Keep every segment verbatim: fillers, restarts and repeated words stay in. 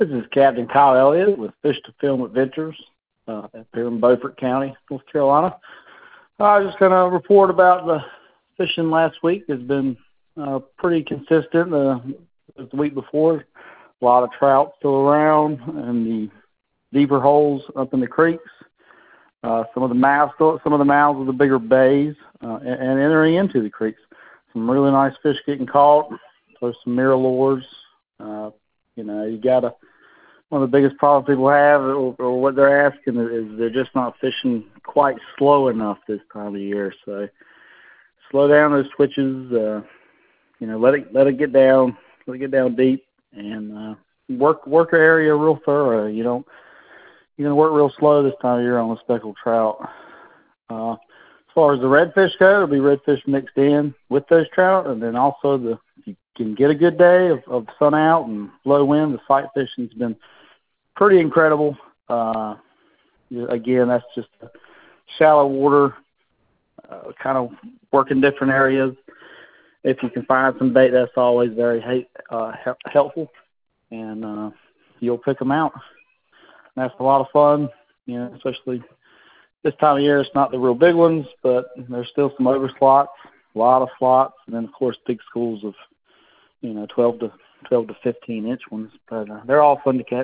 This is Captain Kyle Elliott with Fish to Film Adventures uh, up here in Beaufort County, North Carolina. I was just going to report about the fishing last week. It's been uh, pretty consistent. Uh, the week before, a lot of trout still around, and the deeper holes up in the creeks. Uh, some of the mouths, some of the mouths of the bigger bays, uh, and, and entering into the creeks. Some really nice fish getting caught. There's some mirror lures. Uh, you know, you got to. One of the biggest problems people have, or, or what they're asking, is they're just not fishing quite slow enough this time of year. So slow down those twitches. Uh, you know, let it let it get down, let it get down deep, and uh, work work your area real thorough. You don't you're gonna work real slow this time of year on the speckled trout. Uh, as far as the redfish go, it'll be redfish mixed in with those trout, and then also the if you can get a good day of, of sun out and low wind, the sight fishing's been pretty incredible. Uh, again, that's just shallow water, uh, kind of work in different areas. If you can find some bait, that's always very uh, helpful, and uh, you'll pick them out. And that's a lot of fun, you know, especially this time of year. It's not the real big ones, but there's still some over slots, a lot of slots, and then, of course, big schools of, you know, twelve to fifteen inch ones. But uh, they're all fun to catch.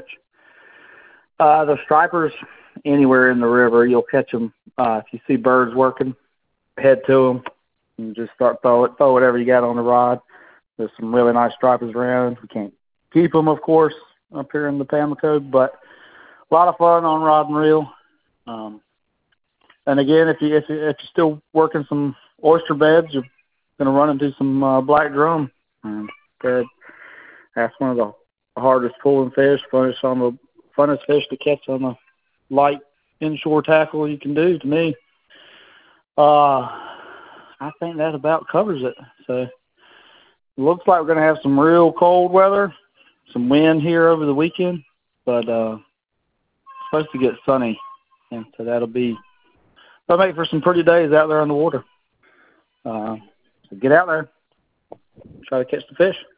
Uh, the stripers, anywhere in the river, you'll catch them. Uh, if you see birds working, head to them and just start throw it, throw whatever you got on the rod. There's some really nice stripers around. We can't keep them, of course, up here in the Pamlico, but a lot of fun on rod and reel. Um, and again, if you if, you, if you're still working some oyster beds, you're going to run into some uh, black drum. Um, that's one of the hardest pulling fish, funnest on the funnest fish to catch on a light inshore tackle you can do, to me. Uh, I think that about covers it. So it looks like we're going to have some real cold weather, some wind here over the weekend, but uh, it's supposed to get sunny, and so that'll be that'll make for some pretty days out there on the water. Uh, so get out there, try to catch the fish.